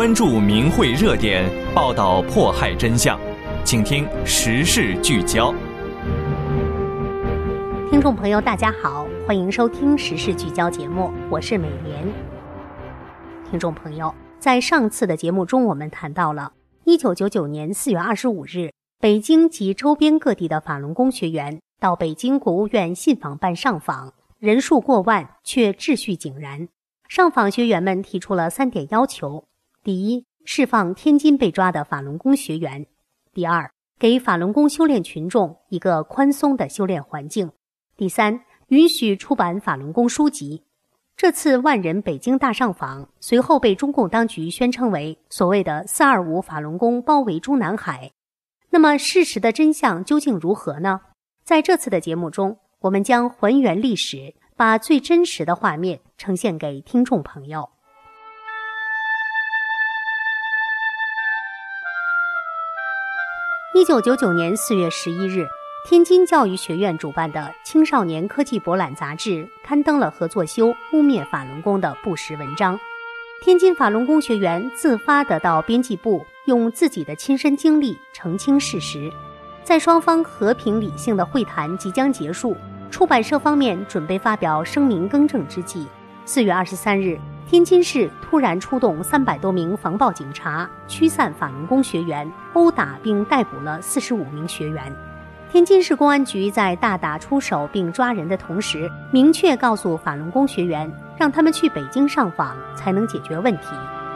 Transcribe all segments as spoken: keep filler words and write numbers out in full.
关注民慧热点，报道迫害真相。请听时事聚焦。 听众朋友大家好，欢迎收听时事聚焦节目，我是美莲。听众朋友，在上次的节目中，我们谈到了一九九九年四月二十五日，北京及周边各地的法轮功学员到北京国务院信访办上访，人数过万，却秩序井然。上访学员们提出了三点要求：第一，释放天津被抓的法轮功学员；第二，给法轮功修炼群众一个宽松的修炼环境；第三，允许出版法轮功书籍。这次万人北京大上访随后被中共当局宣称为所谓的四二五法轮功包围中南海。那么事实的真相究竟如何呢？在这次的节目中，我们将还原历史，把最真实的画面呈现给听众朋友。一九九九年四月十一日，天津教育学院主办的《青少年科技博览》杂志刊登了何作修污蔑法轮功的不实文章。天津法轮功学员自发地到编辑部，用自己的亲身经历澄清事实。在双方和平理性的会谈即将结束，出版社方面准备发表声明更正之际，四月二十三日，天津市突然出动三百多名防暴警察，驱散法轮功学员，殴打并逮捕了四十五名学员。天津市公安局在大打出手并抓人的同时，明确告诉法轮功学员，让他们去北京上访才能解决问题。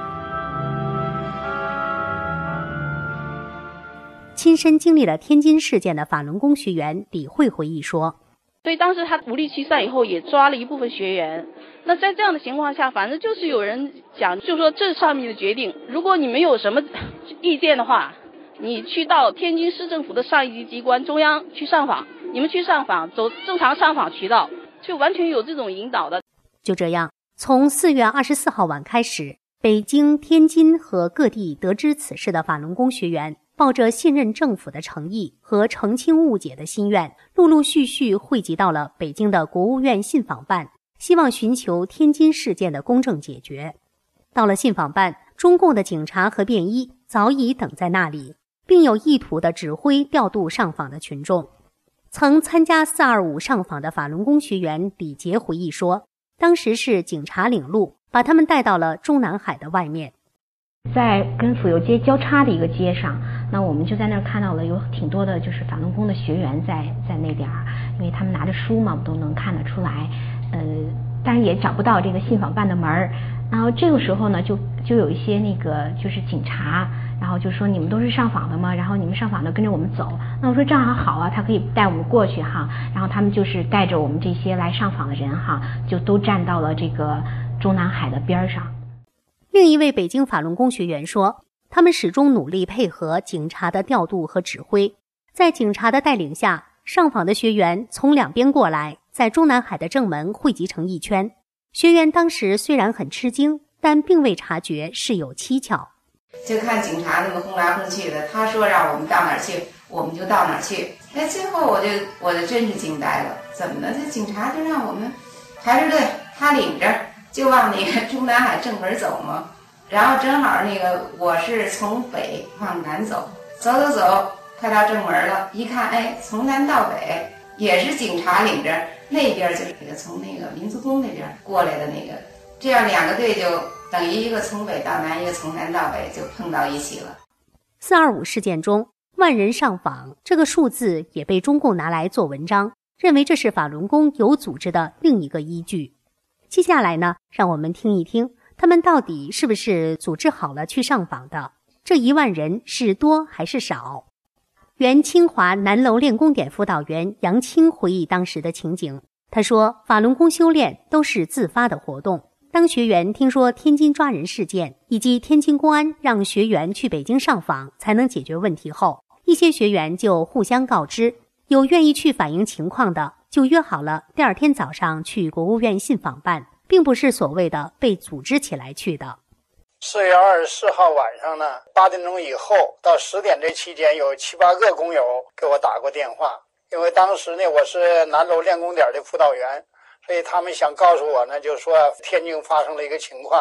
亲身经历了天津事件的法轮功学员李慧回忆说， 所以当时他无力驱散以后，也抓了一部分学员。那在这样的情况下，反正就是有人讲，就说这上面的决定，如果你们有什么意见的话，你去到天津市政府的上一级机关中央去上访，你们去上访走正常上访渠道，就完全有这种引导的。 就这样，从四月二十四号晚开始，北京、天津和各地得知此事的法轮功学员，抱着信任政府的诚意和澄清误解的心愿，陆陆续续汇集到了北京的国务院信访办，希望寻求天津事件的公正解决。到了信访办，中共的警察和便衣早已等在那里，并有意图地指挥调度上访的群众。曾参加四二五上访的法轮功学员李杰回忆说，当时是警察领路，把他们带到了中南海的外面。 在跟府右街交叉的一个街上，那我们就在那儿看到了有挺多的就是法轮功的学员在在那点儿，因为他们拿着书嘛，我们都能看得出来。呃，但是也找不到这个信访办的门儿。然后这个时候呢，就就有一些那个就是警察，然后就说你们都是上访的吗？然后你们上访的跟着我们走。那我说正好好啊，他可以带我们过去哈。然后他们就是带着我们这些来上访的人哈，就都站到了这个中南海的边上。 另一位北京法轮功学员说，他们始终努力配合警察的调度和指挥，在警察的带领下，上访的学员从两边过来，在中南海的正门汇集成一圈。学员当时虽然很吃惊，但并未察觉事有蹊跷。 就看警察那么轰来轰去的，他说让我们到哪儿去，我们就到哪儿去。哎，最后我就我就真是惊呆了，怎么了？这警察就让我们排着队，他领着就往那个中南海正门走嘛。然后正好那个我是从北往南走，走走走，快到正门了，一看，哎，从南到北也是警察领着，那边就是那个从那个民族宫那边过来的那个，这样两个队就等于一个从北到南，一个从南到北就碰到一起了。 四二五事件中，万人上访这个数字也被中共拿来做文章，认为这是法轮功有组织的另一个依据。接下来呢，让我们听一听他们到底是不是组织好了去上访的？这一万人是多还是少？原清华南楼练功点辅导员杨青回忆当时的情景，他说，法轮功修炼都是自发的活动。当学员听说天津抓人事件以及天津公安让学员去北京上访才能解决问题后，一些学员就互相告知，有愿意去反映情况的，就约好了第二天早上去国务院信访办，并不是所谓的被组织起来去的。 四月二十四号晚上呢，八点钟以后到十点这期间，有七八个工友给我打过电话，因为当时呢我是南楼练功点的辅导员，所以他们想告诉我呢，就是说天津发生了一个情况，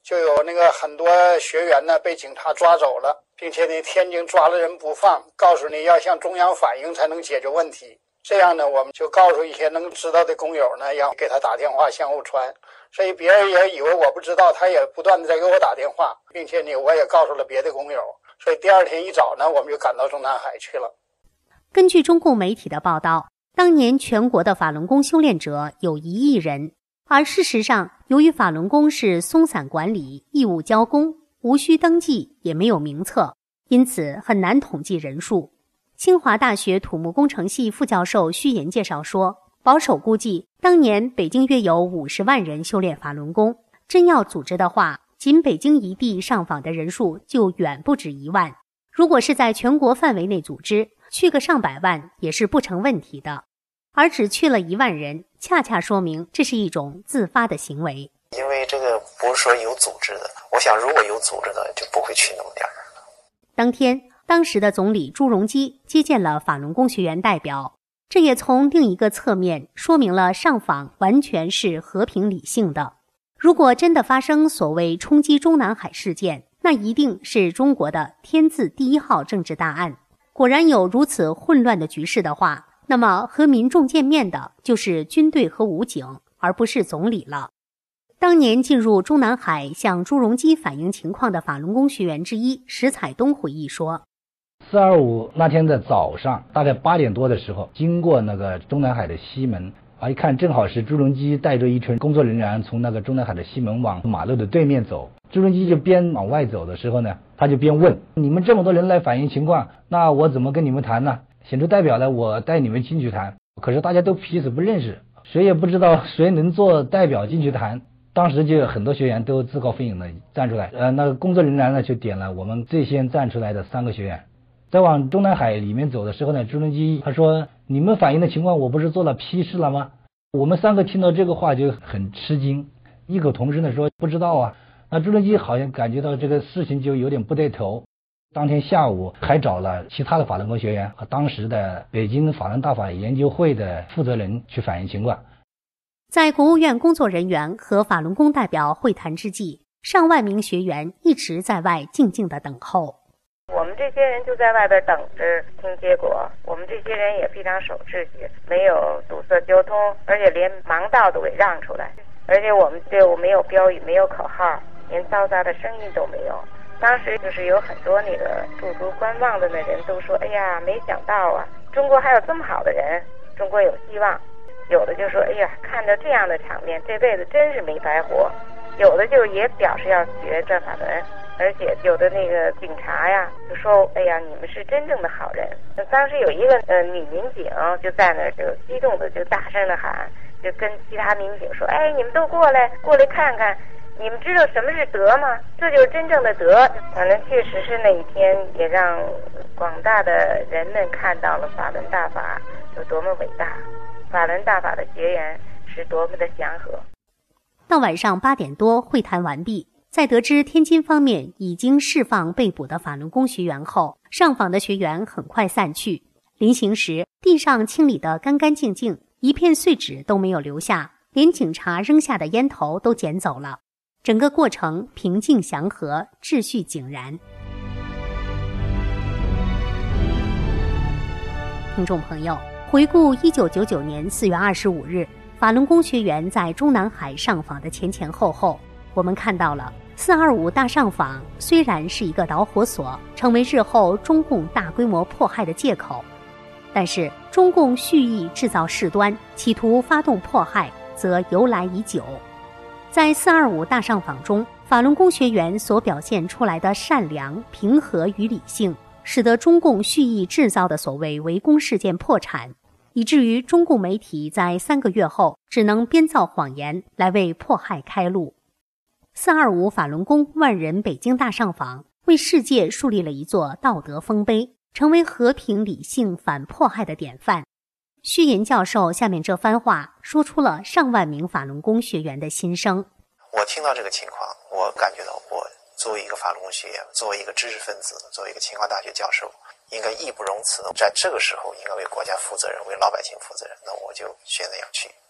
就有那个很多学员呢被警察抓走了，并且呢天津抓了人不放，告诉你要向中央反映才能解决问题。这样呢，我们就告诉一些能知道的工友呢，要给他打电话相互传。所以别人也以为我不知道，他也不断的在给我打电话，并且呢我也告诉了别的工友。所以第二天一早呢，我们就赶到中南海去了。 根据中共媒体的报道，当年全国的法轮功修炼者有一亿人，而事实上，由于法轮功是松散管理、义务交功，无需登记，也没有名册，因此很难统计人数。清华大学土木工程系副教授徐岩介绍说，保守估计，当年北京约有五十万人修炼法轮功，真要组织的话，仅北京一地上访的人数就远不止一万。如果是在全国范围内组织，去个上百万也是不成问题的。而只去了一万人，恰恰说明这是一种自发的行为。 因为这个不是说有组织的，我想如果有组织的，就不会去那么点儿了。 当天，当时的总理朱镕基接见了法轮功学员代表，这也从另一个侧面说明了上访完全是和平理性的。如果真的发生所谓冲击中南海事件，那一定是中国的天字第一号政治大案。果然有如此混乱的局势的话，那么和民众见面的就是军队和武警，而不是总理了。当年进入中南海向朱镕基反映情况的法轮功学员之一石彩东回忆说， 四二五那天的早上大概八点多的时候，经过那个中南海的西门啊，一看正好是朱镕基带着一群工作人员从那个中南海的西门往马路的对面走。朱镕基就边往外走的时候呢，他就边问，你们这么多人来反映情况，那我怎么跟你们谈呢？选出代表来，我带你们进去谈。可是大家都彼此不认识，谁也不知道谁能做代表进去谈。当时就有很多学员都自告奋勇的站出来，呃，那个工作人员呢就点了我们最先站出来的三个学员。在往中南海里面走的时候呢，朱镕基他说，你们反映的情况我不是做了批示了吗？我们三个听到这个话就很吃惊，异口同声的说不知道啊。那朱镕基好像感觉到这个事情就有点不对头。当天下午还找了其他的法轮功学员和当时的北京法轮大法研究会的负责人去反映情况。 在国务院工作人员和法轮功代表会谈之际，上万名学员一直在外静静地等候。 我们这些人就在外边等着听结果，我们这些人也非常守秩序，没有堵塞交通，而且连盲道都给让出来，而且我们队伍没有标语，没有口号，连嘈杂的声音都没有。当时就是有很多那个驻足观望的那人都说，哎呀，没想到啊，中国还有这么好的人，中国有希望。有的就说，哎呀，看到这样的场面，这辈子真是没白活。有的就也表示要学转法轮，而且有的那个警察呀就说，哎呀，你们是真正的好人。当时有一个呃女民警就在那儿就激动的就大声的喊，就跟其他民警说，哎，你们都过来过来看看，你们知道什么是德吗？这就是真正的德。反正确实是那一天也让广大的人们看到了法轮大法有多么伟大，法轮大法的学员是多么的祥和。 到晚上八点多，会谈完毕。在得知天津方面已经释放被捕的法轮功学员后，上访的学员很快散去。临行时，地上清理得干干净净，一片碎纸都没有留下，连警察扔下的烟头都捡走了。整个过程平静祥和，秩序井然。听众朋友，回顾一九九九年四月二十五日法轮功学员在中南海上访的前前后后，我们看到了四二五大上访虽然是一个导火索，成为日后中共大规模迫害的借口，但是中共蓄意制造事端，企图发动迫害，则由来已久。在四二五大上访中，法轮功学员所表现出来的善良、平和与理性，使得中共蓄意制造的所谓围攻事件破产，以至于中共媒体在三个月后只能编造谎言来为迫害开路。四二五法轮功万人北京大上访，为世界树立了一座道德丰碑，成为和平理性反迫害的典范。徐岩教授下面这番话说出了上万名法轮功学员的心声。 我听到这个情况，我感觉到我作为一个法轮功学员，作为一个知识分子，作为一个清华大学教授，应该义不容辞，在这个时候应该为国家负责任，为老百姓负责任，那我就选择要去。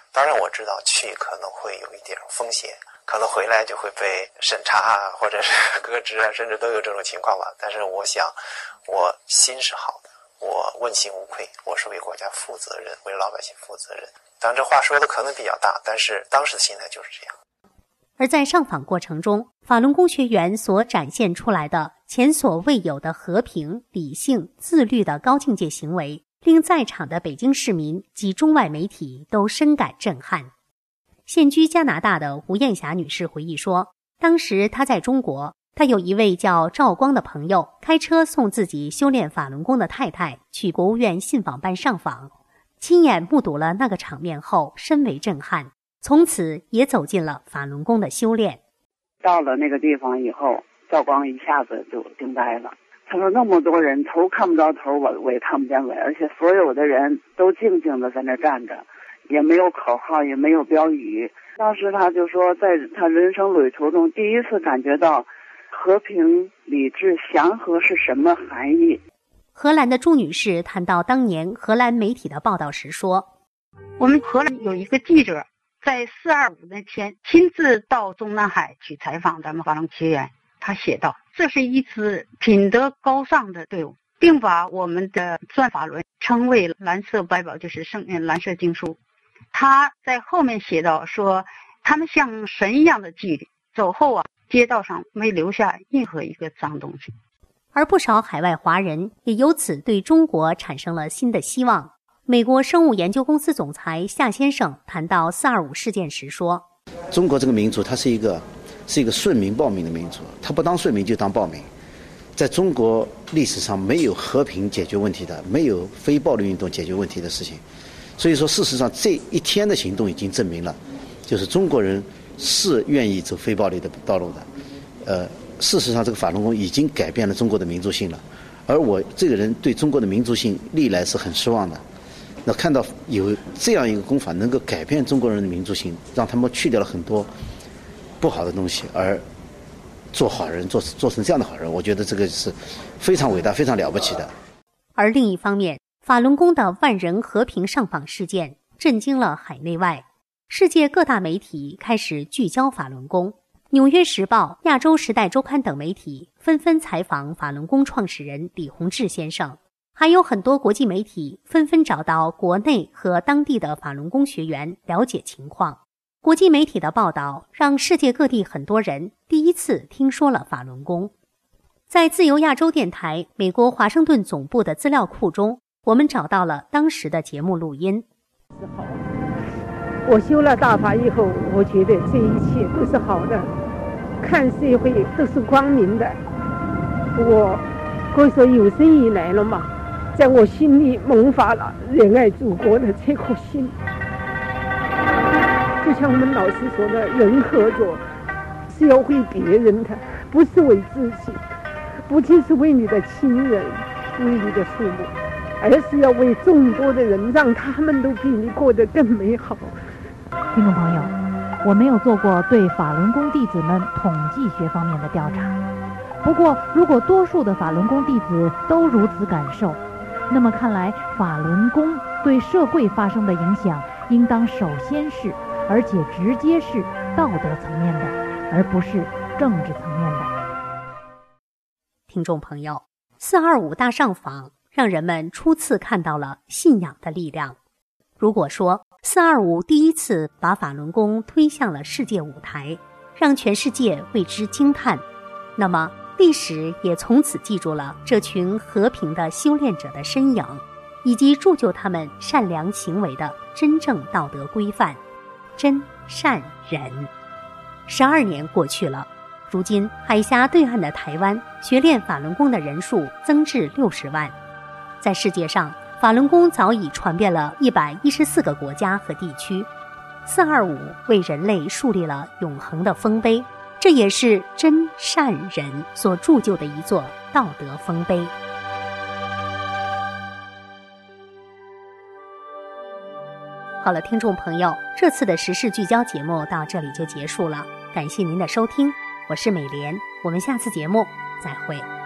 当然我知道去可能会有一点风险，可能回来就会被审查啊，或者是革职啊，甚至都有这种情况吧。但是我想我心是好的，我问心无愧，我是为国家负责任，为老百姓负责任。当然这话说的可能比较大，但是当时的心态就是这样。 而在上访过程中，法轮功学员所展现出来的前所未有的和平、理性、自律的高境界行为，令在场的北京市民及中外媒体都深感震撼。现居加拿大的吴艳霞女士回忆说，当时她在中国，她有一位叫赵光的朋友开车送自己修炼法轮功的太太去国务院信访办上访，亲眼目睹了那个场面后深为震撼，从此也走进了法轮功的修炼。 到了那个地方以后，赵光一下子就惊呆了。他说那么多人，头看不着头，尾尾看不见尾，而且所有的人都静静的在那站着，也没有口号，也没有标语。当时他就说，在他人生旅途中第一次感觉到和平、理智、祥和是什么含义。 荷兰的朱女士谈到当年荷兰媒体的报道时说， 我们荷兰有一个记者在四二五那天亲自到中南海去采访咱们法轮学员，他写道，这是一支品德高尚的队伍，并把我们的转法轮称为蓝色百宝，就是圣蓝色经书。他在后面写道说，他们像神一样的纪律，走后啊，街道上没留下任何一个脏东西。 而不少海外华人也由此对中国产生了新的希望。美国生物研究公司总裁夏先生谈到四二五事件时说， 中国这个民族它是一个是一个顺民报民的民族，他不当顺民就当暴民。在中国历史上没有和平解决问题的，没有非暴力运动解决问题的事情。所以说事实上这一天的行动已经证明了，就是中国人是愿意走非暴力的道路的。呃，事实上这个法轮功已经改变了中国的民族性了，而我这个人对中国的民族性历来是很失望的。那看到有这样一个功法能够改变中国人的民族性，让他们去掉了很多不好的东西，而做好人，做做成这样的好人，我觉得这个是非常伟大、非常了不起的。 而另一方面，法轮功的万人和平上访事件震惊了海内外，世界各大媒体开始聚焦法轮功。纽约时报、亚洲时代周刊等媒体纷纷采访法轮功创始人李洪志先生，还有很多国际媒体纷纷找到国内和当地的法轮功学员了解情况。国际媒体的报道让世界各地很多人第一次听说了法轮功。在自由亚洲电台美国华盛顿总部的资料库中，我们找到了当时的节目录音。 我修了大法以后，我觉得这一切都是好的，看社会都是光明的。我可以说有生以来了嘛，在我心里萌发了仁爱祖国的这颗心。就像我们老师说的，人合作是要为别人的，不是为自己，不仅是为你的亲人，为你的父母，而是要为众多的人，让他们都比你过得更美好。 听众朋友，我没有做过对法轮功弟子们统计学方面的调查，不过如果多数的法轮功弟子都如此感受，那么看来法轮功对社会发生的影响应当首先是，而且直接是道德层面的，而不是政治层面的。 听众朋友，四二五大上访让人们初次看到了信仰的力量。如果说四二五第一次把法轮功推向了世界舞台，让全世界为之惊叹，那么历史也从此记住了这群和平的修炼者的身影，以及铸就他们善良行为的真正道德规范，真善忍。十二年过去了，如今海峡对岸的台湾学练法轮功的人数增至六十万。在世界上，法轮功早已传遍了一百一十四个国家和地区。四二五为人类树立了永恒的丰碑，这也是真善忍所铸就的一座道德丰碑。好了，听众朋友，这次的时事聚焦节目到这里就结束了，感谢您的收听，我是美莲，我们下次节目再会。